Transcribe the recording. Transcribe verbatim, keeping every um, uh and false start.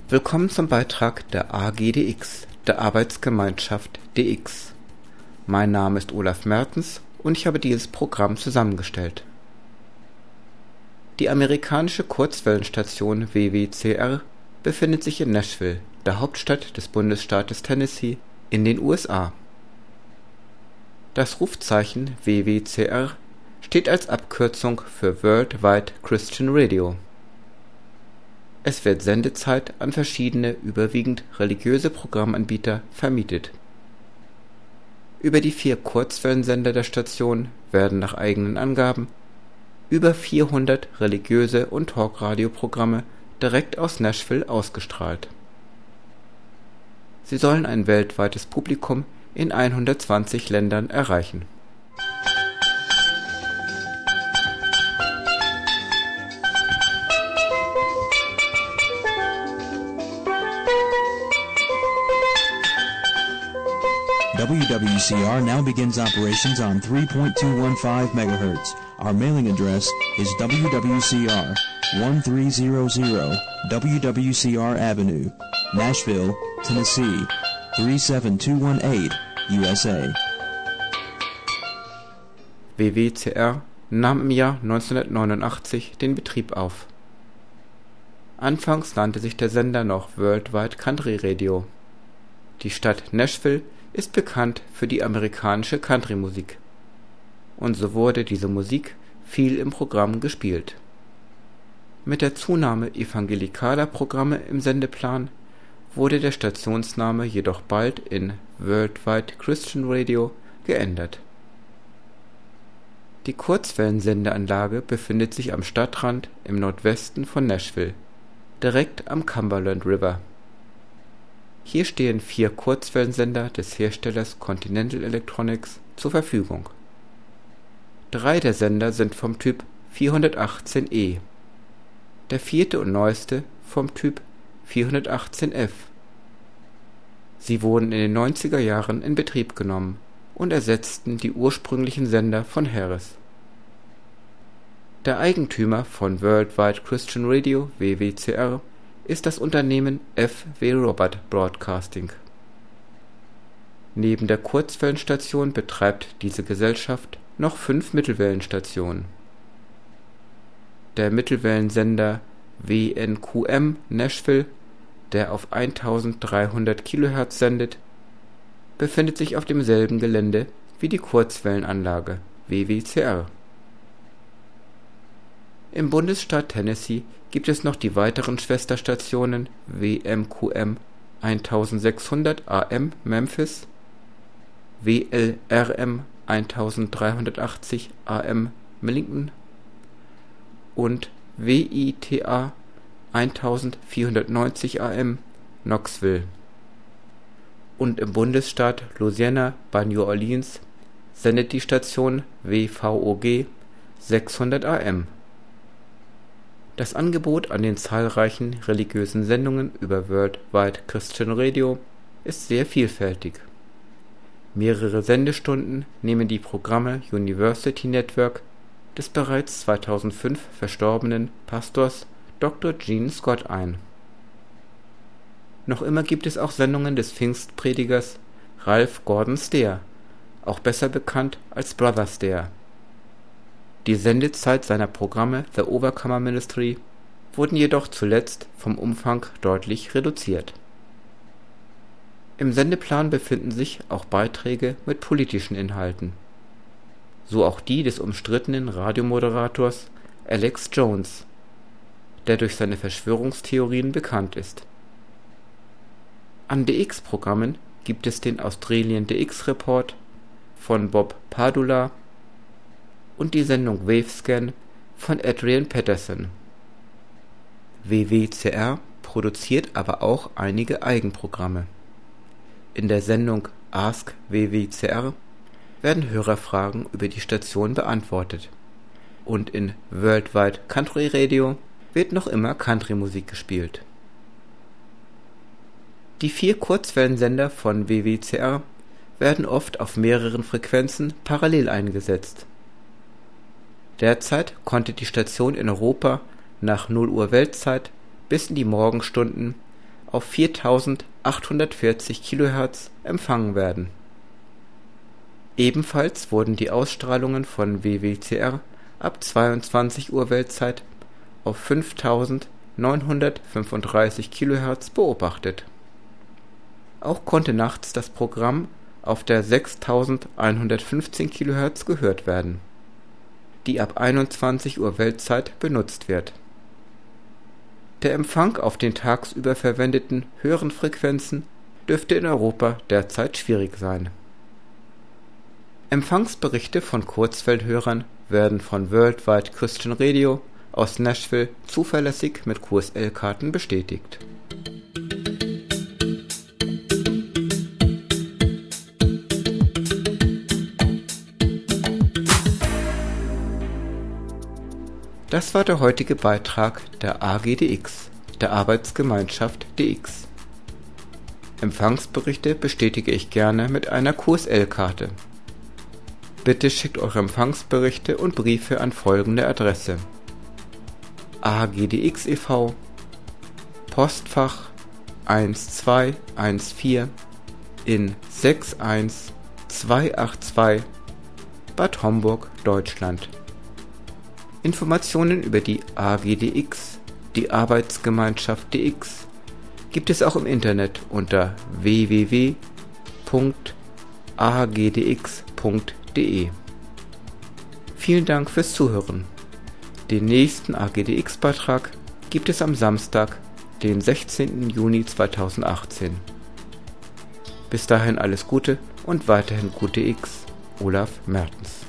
Willkommen zum Beitrag der A G D X, der Arbeitsgemeinschaft D X. Mein Name ist Olaf Mertens und ich habe dieses Programm zusammengestellt. Die amerikanische Kurzwellenstation W W C R befindet sich in Nashville, der Hauptstadt des Bundesstaates Tennessee in den U S A. Das Rufzeichen W W C R steht als Abkürzung für Worldwide Christian Radio. Es wird Sendezeit an verschiedene, überwiegend religiöse Programmanbieter vermietet. Über die vier Kurzwellensender der Station werden nach eigenen Angaben über vierhundert religiöse und Talkradioprogramme direkt aus Nashville ausgestrahlt. Sie sollen ein weltweites Publikum in hundertzwanzig Ländern erreichen. W W C R now begins operations on three point two one five megahertz. Our mailing address is W W C R, thirteen hundred W W C R Avenue, Nashville, Tennessee, three seven two one eight, U S A. W W C R nahm im Jahr neunzehnhundertneunundachtzig den Betrieb auf. Anfangs nannte sich der Sender noch Worldwide Country Radio. Die Stadt Nashville ist bekannt für die amerikanische Country-Musik. Und so wurde diese Musik viel im Programm gespielt. Mit der Zunahme evangelikaler Programme im Sendeplan wurde der Stationsname jedoch bald in Worldwide Christian Radio geändert. Die Kurzwellensendeanlage befindet sich am Stadtrand im Nordwesten von Nashville, direkt am Cumberland River. Hier stehen vier Kurzwellensender des Herstellers Continental Electronics zur Verfügung. Drei der Sender sind vom Typ vierhundertachtzehn E, der vierte und neueste vom Typ vierhundertachtzehn F. Sie wurden in den neunziger Jahren in Betrieb genommen und ersetzten die ursprünglichen Sender von Harris. Der Eigentümer von Worldwide Christian Radio W W C R ist das Unternehmen F W Robert Broadcasting. Neben der Kurzwellenstation betreibt diese Gesellschaft noch fünf Mittelwellenstationen. Der Mittelwellensender W N Q M Nashville, der auf eintausenddreihundert Kilohertz sendet, befindet sich auf demselben Gelände wie die Kurzwellenanlage W W C R. Im Bundesstaat Tennessee gibt es noch die weiteren Schwesterstationen W M Q M eintausendsechshundert A M Memphis, W L R M eintausenddreihundertachtzig A M Millington und W I T A eintausendvierhundertneunzig A M Knoxville. Und im Bundesstaat Louisiana bei New Orleans sendet die Station W V O G sechshundert A M. Das Angebot an den zahlreichen religiösen Sendungen über Worldwide Christian Radio ist sehr vielfältig. Mehrere Sendestunden nehmen die Programme University Network des bereits zweitausendfünf verstorbenen Pastors Doktor Gene Scott ein. Noch immer gibt es auch Sendungen des Pfingstpredigers Ralph Gordon Stair, auch besser bekannt als Brother Stair. Die Sendezeit seiner Programme The Overcomer Ministry wurden jedoch zuletzt vom Umfang deutlich reduziert. Im Sendeplan befinden sich auch Beiträge mit politischen Inhalten. So auch die des umstrittenen Radiomoderators Alex Jones, der durch seine Verschwörungstheorien bekannt ist. An D X-Programmen gibt es den Australian D X Report von Bob Padula und die Sendung Wavescan von Adrian Peterson. W W C R produziert aber auch einige Eigenprogramme. In der Sendung Ask W W C R werden Hörerfragen über die Station beantwortet und in Worldwide Country Radio wird noch immer Country-Musik gespielt. Die vier Kurzwellensender von W W C R werden oft auf mehreren Frequenzen parallel eingesetzt. Derzeit konnte die Station in Europa nach null Uhr Weltzeit bis in die Morgenstunden auf viertausendachthundertvierzig Kilohertz empfangen werden. Ebenfalls wurden die Ausstrahlungen von W W C R ab zweiundzwanzig Uhr Weltzeit auf fünftausendneunhundertfünfunddreißig Kilohertz beobachtet. Auch konnte nachts das Programm auf der sechstausendeinhundertfünfzehn Kilohertz gehört werden, die ab einundzwanzig Uhr Weltzeit benutzt wird. Der Empfang auf den tagsüber verwendeten höheren Frequenzen dürfte in Europa derzeit schwierig sein. Empfangsberichte von Kurzwellenhörern werden von Worldwide Christian Radio aus Nashville zuverlässig mit Q S L-Karten bestätigt. Das war der heutige Beitrag der A G D X, der Arbeitsgemeinschaft D X. Empfangsberichte bestätige ich gerne mit einer Q S L-Karte. Bitte schickt eure Empfangsberichte und Briefe an folgende Adresse: A G D X e V, Postfach eins zwei eins vier in sechs eins zwei acht zwei, Bad Homburg, Deutschland. Informationen über die A G D X, die Arbeitsgemeinschaft D X, gibt es auch im Internet unter w w w punkt a g d x punkt d e. Vielen Dank fürs Zuhören. Den nächsten A G D X-Beitrag gibt es am Samstag, den sechzehnten Juni zweitausendachtzehn. Bis dahin alles Gute und weiterhin gute X. Olaf Mertens.